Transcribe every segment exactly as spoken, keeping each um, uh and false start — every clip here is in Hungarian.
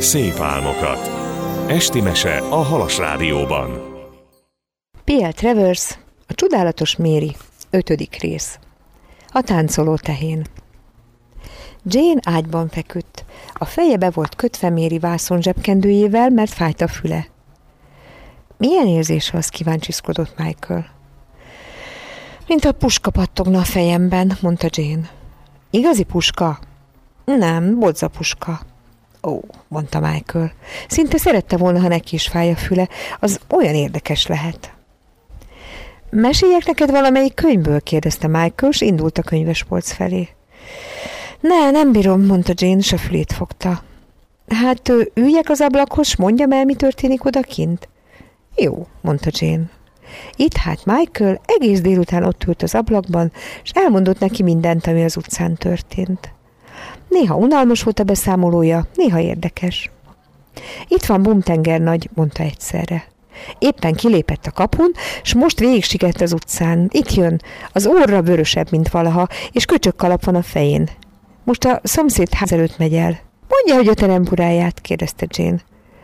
szép álmokat. Esti mese a Halas Rádióban. pé el Travers, a csodálatos Mary, ötödik rész. A táncoló tehén. Jane ágyban feküdt. A feje be volt kötve Mary vászon zsebkendőjével, mert fájt a füle. Milyen érzés az, kíváncsiskodott Michael. Mint a puska pattogna a fejemben, mondta Jane. Igazi puska? Nem, bodzapuska. Ó, mondta Michael. Szinte szerette volna, ha neki is fáj a füle, az olyan érdekes lehet. Meséljek neked valamelyik könyvből? Kérdezte Michael, és indult a könyvespolc felé. Ne, nem bírom, mondta Jane, s a fülét fogta. Hát üljek az ablakhoz, s mondjam el, mi történik odakint? Jó, mondta Jane. Itt hát Michael egész délután ott ült az ablakban, és elmondott neki mindent, ami az utcán történt. Néha unalmas volt a beszámolója, néha érdekes. Itt van Bumtenger nagy, mondta egyszerre. Éppen kilépett a kapun, s most végig sigett az utcán. Itt jön, az orra vörösebb, mint valaha, és köcsökkalap van a fején. Most a szomszéd ház előtt megy el. Mondja, hogy a teremburáját, kérdezte Jane.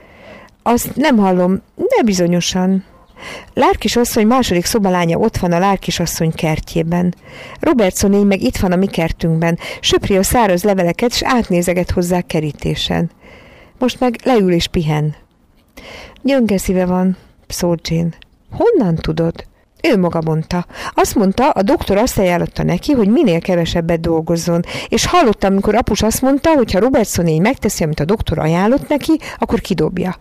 Azt nem hallom, de bizonyosan. Lárkis asszony második szobalánya ott van a Lárkis asszony kertjében. Robertsonéj meg itt van a mi kertünkben, söpri a száraz leveleket, s átnézeget hozzá kerítésen. Most meg leül és pihen. Gyönge szíve van, szólt Jane. Honnan tudod? Ő maga mondta. Azt mondta, a doktor azt ajánlotta neki, hogy minél kevesebbet dolgozzon, és hallottam, amikor apus azt mondta, hogy ha Robertsonéj megteszi, amit a doktor ajánlott neki, akkor kidobja.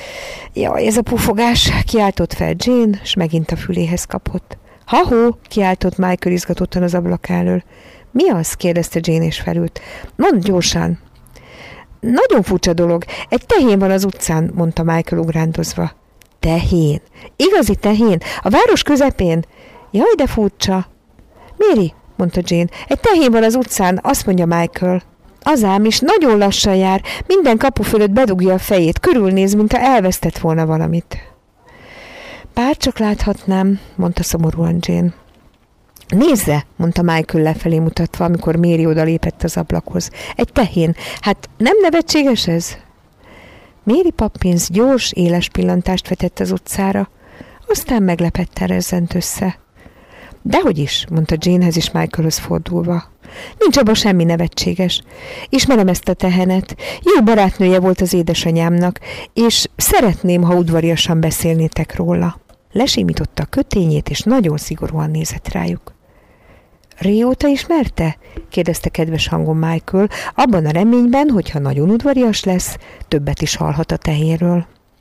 Jaj, ez a pufogás, kiáltott fel Jane, s megint a füléhez kapott. Ha-hó, kiáltott Michael izgatottan az ablak elől. Mi az? kérdezte Jane, és felült. Mondd gyorsan. Nagyon furcsa dolog. Egy tehén van az utcán, mondta Michael ugrándozva. Tehén? Igazi tehén? A város közepén? Jaj, de furcsa. Mary, mondta Jane, egy tehén van az utcán, azt mondja Michael. Az ám is nagyon lassan jár, minden kapu fölött bedugja a fejét, körülnéz, mintha elvesztett volna valamit. Bárcsak láthatnám, mondta szomorúan Jane. Nézze, mondta Michael lefelé mutatva, amikor Mary odalépett az ablakhoz. Egy tehén, hát nem nevetséges ez? Mary Poppins gyors, éles pillantást vetett az utcára, aztán meglepetten rezzent össze. Dehogy is, mondta Janehez és Michaelhoz fordulva. Nincs abban semmi nevetséges. Ismerem ezt a tehenet. Jó barátnője volt az édesanyámnak, és szeretném, ha udvariasan beszélnétek róla. Lesimította a kötényét, és nagyon szigorúan nézett rájuk. Régóta ismerte? kérdezte kedves hangon Michael, abban a reményben, hogy ha nagyon udvarias lesz, többet is hallhat a tehénről.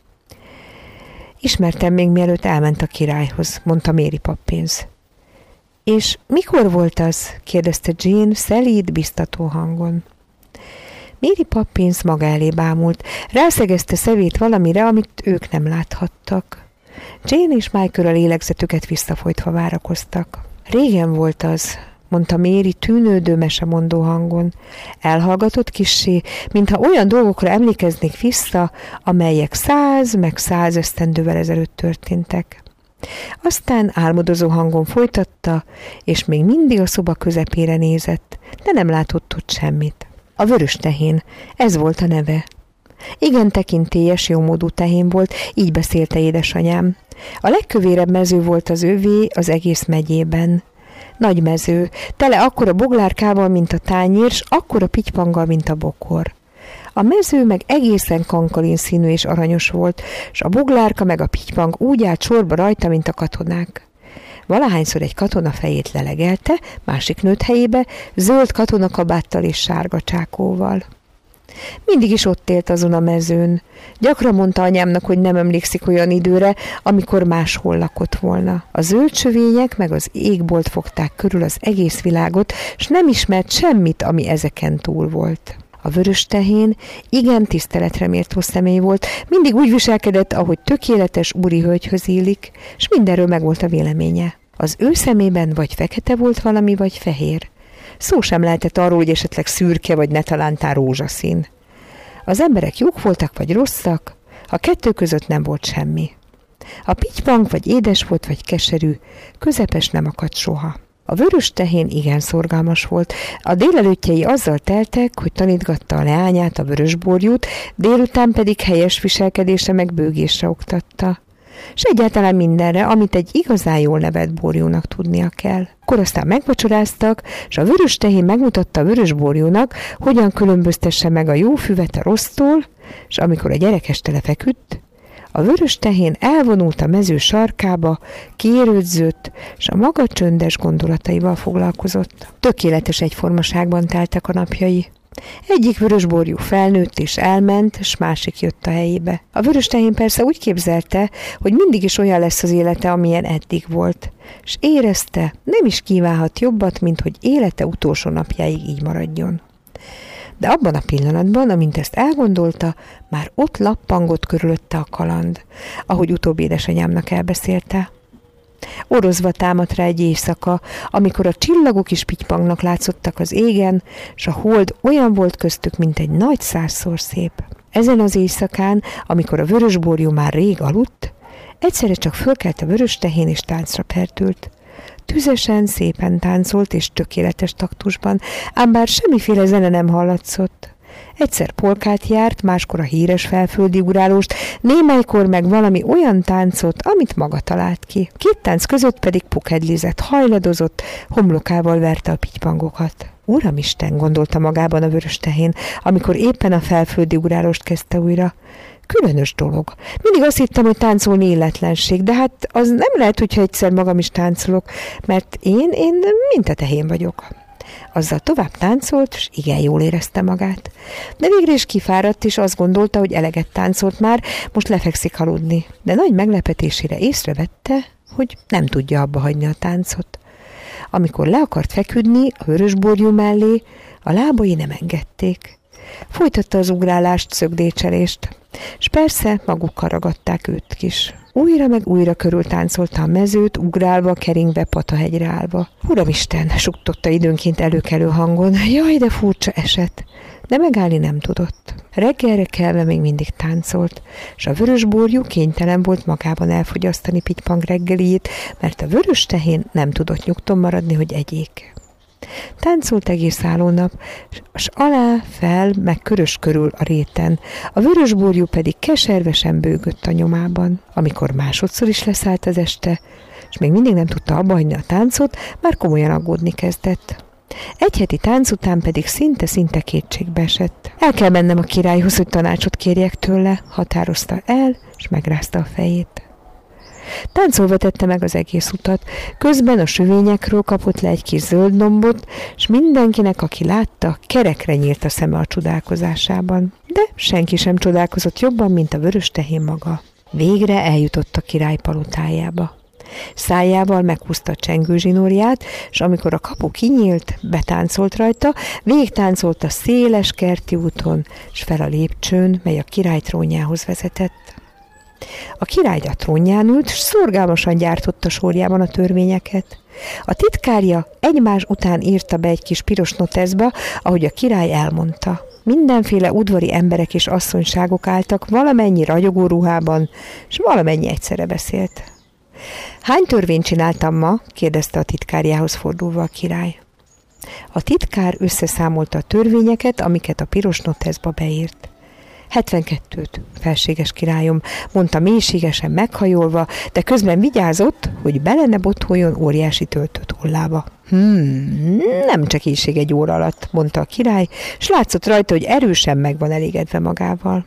Ismertem még mielőtt elment a királyhoz, mondta Mary Poppins. És mikor volt az? kérdezte Jane szelíd, biztató hangon. Mary Poppins maga elé bámult, rászegezte szemét valamire, amit ők nem láthattak. Jane és Michael a lélegzetüket visszafolytva várakoztak. Régen volt az, mondta Mary tűnődő mesemondó hangon. Elhallgatott kissé, mintha olyan dolgokra emlékeznék vissza, amelyek száz meg száz esztendővel ezelőtt történtek. Aztán álmodozó hangon folytatta, és még mindig a szoba közepére nézett, de nem látott ott semmit. A vörös tehén, ez volt a neve. Igen tekintélyes, jómódú tehén volt, így beszélte édesanyám. A legkövérebb mező volt az övé az egész megyében. Nagy mező, tele akkora boglárkával, mint a tányér, s akkora pitypanggal, mint a bokor. A mező meg egészen kankalin színű és aranyos volt, s a boglárka meg a pitypang úgy állt sorba rajta, mint a katonák. Valahányszor egy katona fejét lelegelte, másik nőtt helyébe, zöld katonakabáttal és sárga csákóval. Mindig is ott élt azon a mezőn. Gyakran mondta anyámnak, hogy nem emlékszik olyan időre, amikor máshol lakott volna. A zöld sövények meg az égbolt fogták körül az egész világot, s nem ismert semmit, ami ezeken túl volt. A vörös tehén igen tiszteletre méltó személy volt, mindig úgy viselkedett, ahogy tökéletes úri hölgyhöz illik, s mindenről megvolt a véleménye. Az ő szemében vagy fekete volt valami, vagy fehér. Szó sem lehetett arról, hogy esetleg szürke, vagy netalántán rózsaszín. Az emberek jók voltak, vagy rosszak, a kettő között nem volt semmi. A pitypang vagy édes volt, vagy keserű, közepes nem akadt soha. A vörös tehén igen szorgalmas volt. A délelőttjei azzal teltek, hogy tanítgatta a leányát a vörösborjút, délután pedig helyes viselkedésre meg bőgésre oktatta. S egyáltalán mindenre, amit egy igazán jól nevelt borjúnak tudnia kell. Akkor aztán megvacsoráztak, és a vörös tehén megmutatta a vörös borjúnak, hogyan különböztesse meg a jó füvet a rossztól, és amikor a gyerek este lefeküdt, a vörös tehén elvonult a mező sarkába, kiérődzött, és a maga csöndes gondolataival foglalkozott. Tökéletes egyformaságban teltek a napjai. Egyik vörösborjú felnőtt és elment, s másik jött a helyébe. A vörös tehén persze úgy képzelte, hogy mindig is olyan lesz az élete, amilyen eddig volt, és érezte, nem is kívánhat jobbat, mint hogy élete utolsó napjáig így maradjon. De abban a pillanatban, amint ezt elgondolta, már ott lappangott körülötte a kaland, ahogy utóbb édesanyámnak elbeszélte. Orozva támadt rá egy éjszaka, amikor a csillagok is pittypangnak látszottak az égen, s a hold olyan volt köztük, mint egy nagy százszor szép. Ezen az éjszakán, amikor a vörösborjú már rég aludt, egyszerre csak fölkelt a vörös tehén és táncra perdült. Tüzesen, szépen táncolt és tökéletes taktusban, ám bár semmiféle zene nem hallatszott. Egyszer polkát járt, máskor a híres felföldi ugrálóst, némelykor meg valami olyan táncot, amit maga talált ki. Két tánc között pedig pukedlizett, hajladozott, homlokával verte a pitypangokat. Uramisten, gondolta magában a vörös tehén, amikor éppen a felföldi ugrálóst kezdte újra. Különös dolog. Mindig azt hittem, hogy táncolni illetlenség, de hát az nem lehet, hogyha egyszer magam is táncolok, mert én, én mint a tehén vagyok. Azzal tovább táncolt, és igen jól érezte magát. De végre is kifáradt, és azt gondolta, hogy eleget táncolt már, most lefekszik aludni. De nagy meglepetésére észrevette, hogy nem tudja abba hagyni a táncot. Amikor le akart feküdni a vörösborjú mellé, a lábai nem engedték. Folytatta az ugrálást, szögdécselést, és persze magukkal ragadták őt is. Újra meg újra körül táncolta a mezőt, ugrálva, keringve, Patahegyre állva. Uramisten, suktotta időnként előkelő hangon, jaj, de furcsa eset, de megállni nem tudott. Reggelre kelve még mindig táncolt, és a vörösborjú kénytelen volt magában elfogyasztani pitypang reggeliét, mert a vörös tehén nem tudott nyugton maradni, hogy egyék. Táncolt egész állónap, s alá, fel, meg körös körül a réten, a vörösborjú pedig keservesen bőgött a nyomában. Amikor másodszor is leszállt az este, és még mindig nem tudta abbahagyni a táncot, már komolyan aggódni kezdett. Egy heti tánc után pedig szinte-szinte kétségbe esett. El kell mennem a királyhoz, hogy tanácsot kérjek tőle, határozta el, és megrázta a fejét. Táncolva tette meg az egész utat, közben a sövényekről kapott le egy kis zöld lombot, és mindenkinek, aki látta, kerekre nyílt a szeme a csodálkozásában. De senki sem csodálkozott jobban, mint a vörös tehén maga. Végre eljutott a király palotájába. Szájával meghúzta a csengőzsinórját, és amikor a kapu kinyílt, betáncolt rajta, végigtáncolt a széles kerti úton, és fel a lépcsőn, mely a király trónjához vezetett. A király a trónján ült, s szorgalmasan gyártotta sorjában a törvényeket. A titkárja egymás után írta be egy kis piros noteszba, ahogy a király elmondta. Mindenféle udvari emberek és asszonyságok álltak valamennyi ragyogó ruhában, s valamennyi egyszerre beszélt. Hány törvényt csináltam ma? Kérdezte a titkárjához fordulva a király. A titkár összeszámolta a törvényeket, amiket a piros noteszba beírt. hetvenkettőt, felséges királyom, mondta mélységesen meghajolva, de közben vigyázott, hogy bele ne botoljon óriási töltött ollába. Hmm, nem csak íség egy óra alatt, mondta a király, s látszott rajta, hogy erősen meg van elégedve magával.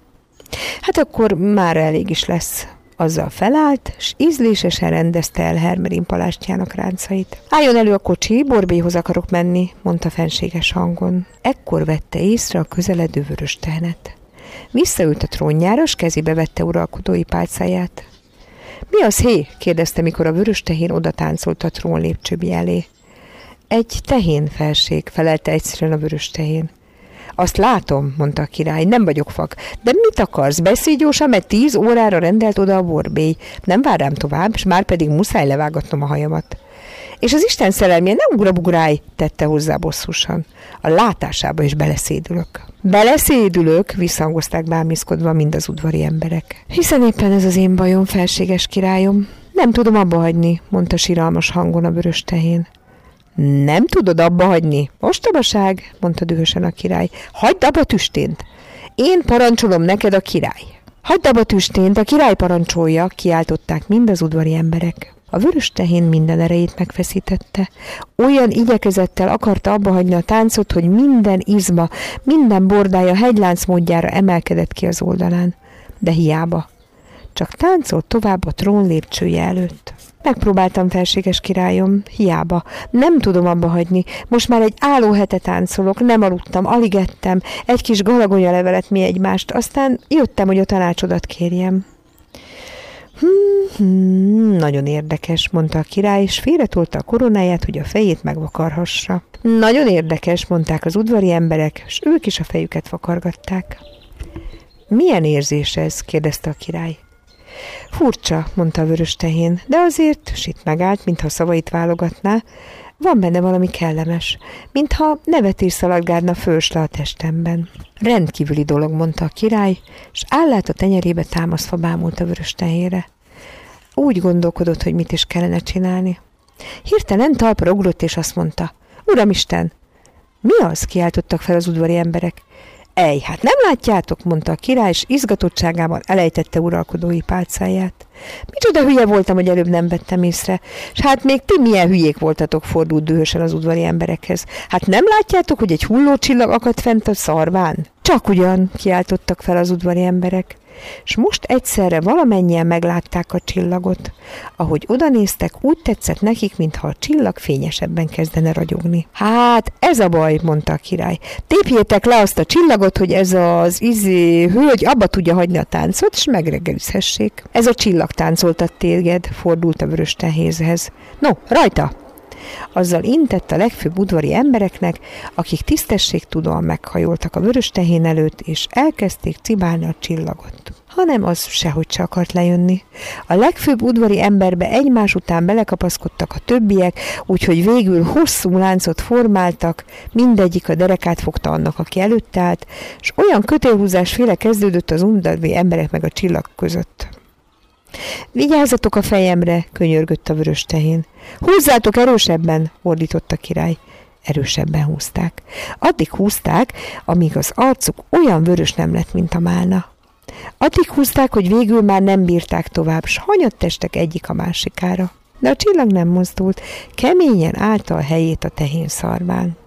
Hát akkor már elég is lesz. Azzal felállt, s ízlésesen rendezte el Hermelin palástjának ráncait. Álljon elő a kocsi, Borbélyhoz akarok menni, mondta fenséges hangon. Ekkor vette észre a közeledő vörös tehenet. Visszaült a trónjára, s kezébe vette uralkodói pálcáját. Mi az, hé? kérdezte, mikor a vörös tehén oda táncolt a trón lépcsőbi elé. Egy tehén, felség, felelte egyszerűen a vörös tehén. Azt látom, mondta a király, nem vagyok fak. De mit akarsz? Beszélj gyorsan, mert tíz órára rendelt oda a Borbély. Nem vár rám tovább, és már pedig muszáj levágatnom a hajamat. És az Isten szerelmére ne ugrabugrálj, tette hozzá bosszusan. A látásába is beleszédülök. Beleszédülök, visszhangozták bámészkodva mind az udvari emberek. Hiszen éppen ez az én bajom, felséges királyom. Nem tudom abba hagyni, mondta siralmas hangon a vörös tehén. Nem tudod abba hagyni? Ostobaság, mondta dühösen a király. Hagyd abba tüstént. Én parancsolom neked, a király. Hagyd abba tüstént, a király parancsolja, kiáltották mind az udvari emberek. A vörös tehén minden erejét megfeszítette. Olyan igyekezettel akarta abba hagyni a táncot, hogy minden izma, minden bordája hegylánc módjára emelkedett ki az oldalán. De hiába. Csak táncolt tovább a trón lépcsője előtt. Megpróbáltam, felséges királyom, hiába. Nem tudom abba hagyni. Most már egy álló hete táncolok, nem aludtam, alig ettem, egy kis galagonyalevelet mi egymást, aztán jöttem, hogy a tanácsodat kérjem. Hmm, hmm, nagyon érdekes, mondta a király, és félretolta a koronáját, hogy a fejét megvakarhassa. Nagyon érdekes, mondták az udvari emberek, és ők is a fejüket vakargatták. Milyen érzés ez? kérdezte a király. Furcsa, mondta a vörös tehén, de azért sit megállt, mintha szavait válogatná. Van benne valami kellemes, mintha nevetés szaladgálna fölsle a testemben. Rendkívüli dolog, mondta a király, és állát a tenyerébe támaszva bámult a vörös tehénre. Úgy gondolkodott, hogy mit is kellene csinálni. Hirtelen talpra ugrott, és azt mondta, Uramisten! Mi az? Kiáltottak fel az udvari emberek. Ej, hát nem látjátok, mondta a király, és izgatottságában elejtette uralkodói pálcáját. Micsoda hülye voltam, hogy előbb nem vettem észre. És hát még ti milyen hülyék voltatok, fordult dühösen az udvari emberekhez. Hát nem látjátok, hogy egy hullócsillag akadt fent a szarván? Csak ugyan, kiáltottak fel az udvari emberek. És most egyszerre valamennyien meglátták a csillagot. Ahogy odanéztek, úgy tetszett nekik, mintha a csillag fényesebben kezdene ragyogni. Hát, ez a baj, mondta a király. Tépjétek le azt a csillagot, hogy ez az izé hölgy abba tudja hagyni a táncot, és megreggelizhessék. Ez a csillag táncoltat téged, fordult a vörös tehénhez. No, rajta! Azzal intett a legfőbb udvari embereknek, akik tisztességtudóan meghajoltak a vörös tehén előtt, és elkezdték cibálni a csillagot. Hanem az sehogy se akart lejönni. A legfőbb udvari emberbe egymás után belekapaszkodtak a többiek, úgyhogy végül hosszú láncot formáltak, mindegyik a derekát fogta annak, aki előtt állt, és olyan kötélhúzásféle kezdődött az udvari emberek meg a csillag között. Vigyázzatok a fejemre, könyörgött a vörös tehén. Húzzátok erősebben, ordított a király. Erősebben húzták. Addig húzták, amíg az arcuk olyan vörös nem lett, mint a málna. Addig húzták, hogy végül már nem bírták tovább, s hanyatt testek egyik a másikára. De a csillag nem mozdult, keményen állta a helyét a tehén szarván.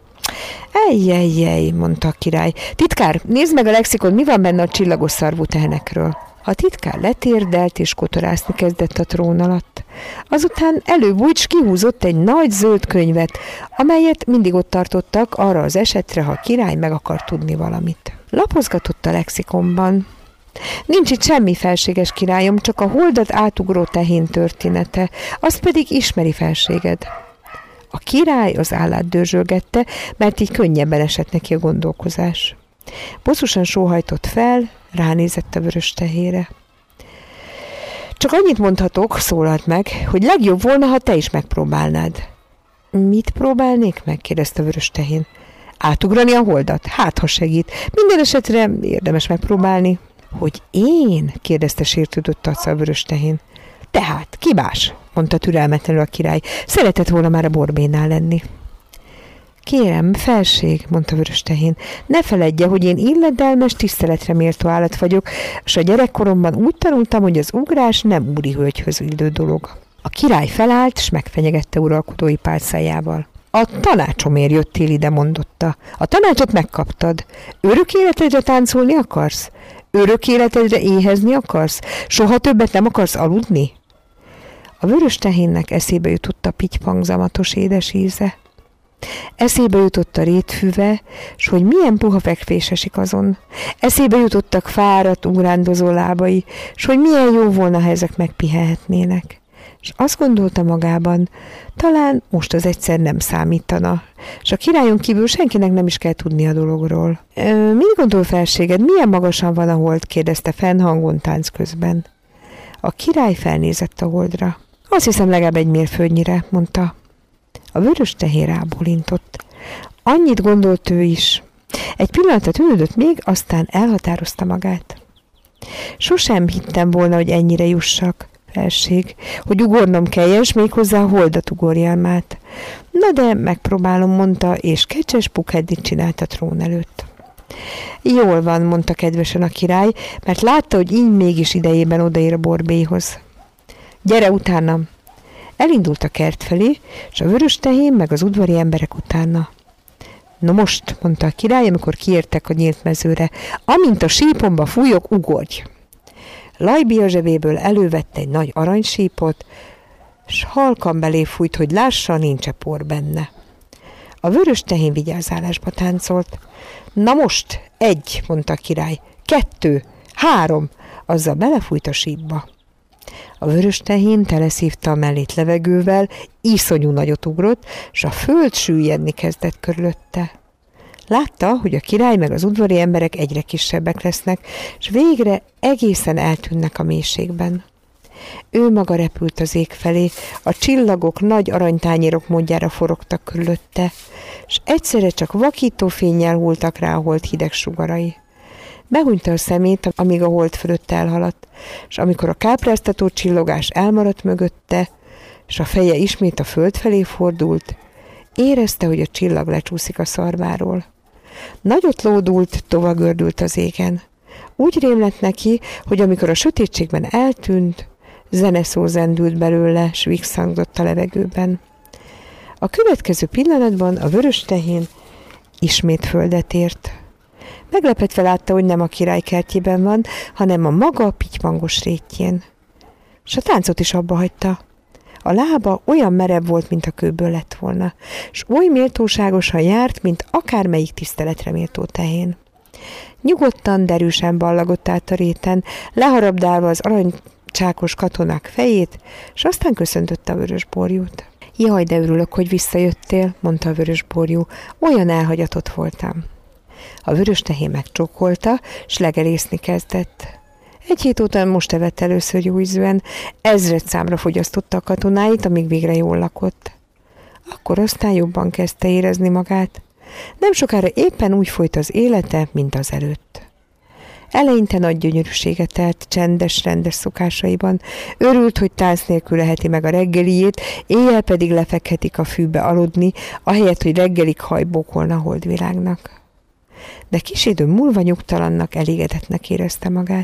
Ejjejjej, mondta a király. Titkár, nézd meg a lexikon, mi van benne a csillagos szarvú tehenekről. A titkár letérdelt és kotorászni kezdett a trón alatt. Azután előbújt, s kihúzott egy nagy zöld könyvet, amelyet mindig ott tartottak arra az esetre, ha a király meg akar tudni valamit. Lapozgatott a lexikonban. Nincs itt semmi, felséges királyom, csak a holdat átugró tehén története, azt pedig ismeri felséged. A király az állát dörzsölgette, mert így könnyebben esett neki a gondolkozás. Bosszusan sóhajtott fel, ránézett a vörös tehére. Csak annyit mondhatok, szólalt meg, hogy legjobb volna, ha te is megpróbálnád. Mit próbálnék meg? kérdezte a vörös tehén. Átugrani a holdat? Hát, ha segít. Minden esetre érdemes megpróbálni. Hogy én? kérdezte sértődött arccal a vörös tehén. Tehát, ki más? mondta türelmetlenül a király. Szeretett volna már a borbénál lenni. Kérem, felség, mondta vörös tehén, ne feledje, hogy én illedelmes, tiszteletre méltó állat vagyok, és a gyerekkoromban úgy tanultam, hogy az ugrás nem úri hölgyhöz illő dolog. A király felállt, és megfenyegette uralkodói pálcájával. A tanácsomért jöttél ide, mondotta. A tanácsot megkaptad. Örök életedre táncolni akarsz? Örök életedre éhezni akarsz? Soha többet nem akarsz aludni? A vörös tehénnek eszébe jutott a pittypangzamatos édes íze. Eszébe jutott a rétfüve, s hogy milyen puha fekvés esik azon. Eszébe jutottak fáradt, ugrándozó lábai, s hogy milyen jó volna, ha ezek megpihenhetnének. És azt gondolta magában, talán most az egyszer nem számítana, és a királyon kívül senkinek nem is kell tudni a dologról. – Mit gondol, felséged, milyen magasan van a hold? – kérdezte fennhangon tánc közben. A király felnézett a holdra. – Azt hiszem legalább egy mérföldnyire, mondta. A vörös tehén rábólintott. Annyit gondolt ő is. Egy pillanatot ülődött még, aztán elhatározta magát. Sosem hittem volna, hogy ennyire jussak. Felség, hogy ugornom kelljen, s méghozzá a holdat ugorjam át. Na de megpróbálom, mondta, és kecses Pukeddit csinált a trón előtt. Jól van, mondta kedvesen a király, mert látta, hogy így mégis idejében odaér a borbélyhoz. Gyere utánam! Elindult a kert felé, és a vöröstehén meg az udvari emberek utána. No most, mondta a király, amikor kiértek a nyílt mezőre, amint a sípomba fújok, ugorj! Lajbi a zsebéből elővette egy nagy aranysípot, s halkan belé fújt, hogy lássa, nincs-e por benne. A vöröstehén vigyázálásba táncolt. Na most, egy, mondta a király, kettő, három, azzal belefújt a sípba. A vöröstehén teleszívta a mellét levegővel, iszonyú nagyot ugrott, s a föld süllyedni kezdett körülötte. Látta, hogy a király meg az udvari emberek egyre kisebbek lesznek, s végre egészen eltűnnek a mélységben. Ő maga repült az ég felé, a csillagok nagy aranytányérok módjára forogtak körülötte, s egyszerre csak vakító fénnyel hultak rá a hold hideg sugarai. Behunyta a szemét, amíg a hold fölött elhaladt, és amikor a kápráztató csillogás elmaradt mögötte, és a feje ismét a föld felé fordult, érezte, hogy a csillag lecsúszik a szarváról. Nagyot lódult, tovagördült az égen. Úgy rém lett neki, hogy amikor a sötétségben eltűnt, zeneszó zendült belőle, s visszhangzott a levegőben. A következő pillanatban a vöröstehén ismét földet ért. Meglepetve látta, hogy nem a király kertjében van, hanem a maga pitymangos rétjén. S a táncot is abba hagyta. A lába olyan merev volt, mint a kőből lett volna, s oly méltóságosan járt, mint akármelyik tiszteletre méltó tehén. Nyugodtan, derűsen ballagott át a réten, leharabdálva az aranycsákos katonák fejét, s aztán köszöntötte a vörösborjút. Jaj, de örülök, hogy visszajöttél, mondta a vörösborjú, olyan elhagyatott voltam. A vöröstehén megcsókolta, s legelészni kezdett. Egy hét után most evett először jó ízűen, ezred számra fogyasztotta a katonáit, amíg végre jól lakott. Akkor aztán jobban kezdte érezni magát. Nem sokára éppen úgy folyt az élete, mint az előtt. Eleinte nagy gyönyörűséget telt csendes, rendes szokásaiban. Örült, hogy tánc nélkül leheti meg a reggeliét, éjjel pedig lefekhetik a fűbe aludni, ahelyett, hogy reggelig hajbókolna a holdvilágnak. De kis idő múlva nyugtalannak, elégedetnek érezte magát.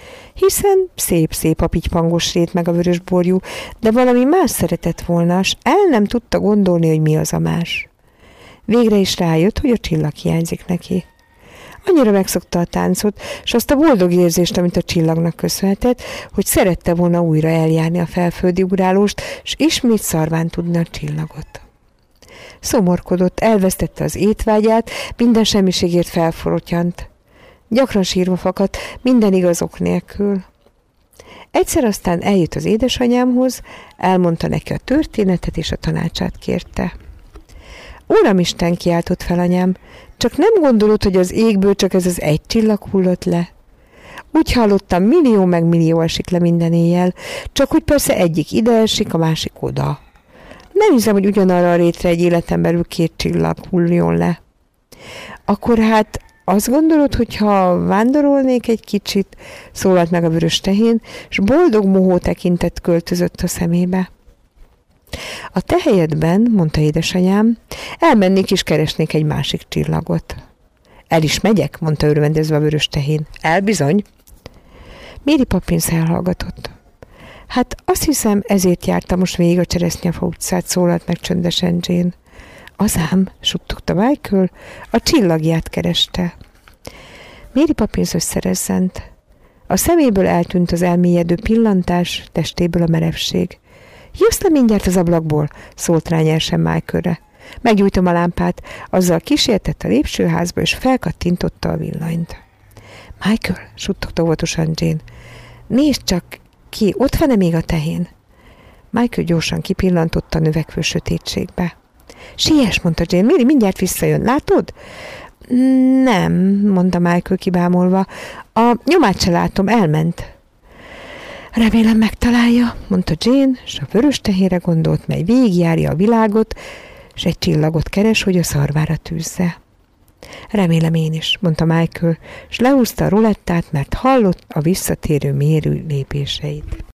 Hiszen szép-szép a pitymangos rét meg a vörösborjú, de valami más szeretett volna, s el nem tudta gondolni, hogy mi az a más. Végre is rájött, hogy a csillag hiányzik neki. Annyira megszokta a táncot, s azt a boldog érzést, amit a csillagnak köszönhetett, hogy szerette volna újra eljárni a felföldi ugrálóst, s ismét szarván tudni a csillagot. Szomorkodott, elvesztette az étvágyát, minden semmiségért felforottyant. Gyakran sírva fakadt, minden igazok nélkül. Egyszer aztán eljött az édesanyámhoz, elmondta neki a történetet, és a tanácsát kérte. Uramisten, kiáltott fel anyám, csak nem gondolod, hogy az égből csak ez az egy csillag hullott le? Úgy hallottam, millió meg millió esik le minden éjjel, csak úgy persze egyik ide esik, a másik oda. Nem hiszem, hogy ugyanarra a rétre egy életen belül két csillag hulljon le. Akkor hát azt gondolod, hogy ha vándorolnék egy kicsit, szólalt meg a vöröstehén, s boldog mohó tekintet költözött a szemébe. A te helyedben, mondta édesanyám, elmennék és keresnék egy másik csillagot. El is megyek, mondta örvendezve a vöröstehén. El bizony. Mary Poppins elhallgatott. Hát azt hiszem, ezért jártam most végig a Cseresznyefa utcát, szólalt meg csöndesen Jane. Az ám, suttogta Michael, a csillagját kereste. Mary Poppins összerezzent. A szeméből eltűnt az elmélyedő pillantás, testéből a merevség. Jössz le mindjárt az ablakból, szólt rá nyersen Michaelre. Meggyújtom a lámpát, azzal kísértett a lépcsőházba, és felkattintotta a villanyt. Michael, suttogta óvatosan Jane, nézd csak ki, ott van-e még a tehén? Michael gyorsan kipillantotta a növekvő sötétségbe. Siess, mondta Jane, Mary mindjárt visszajön, látod? Nem, mondta Michael kibámulva, a nyomát se látom, elment. Remélem megtalálja, mondta Jane, s a vöröstehére gondolt, mely végigjárja a világot, s egy csillagot keres, hogy a szarvára tűzze. Remélem én is, mondta Michael, s lehúzta a rulettát, mert hallott a visszatérő mérő lépéseit.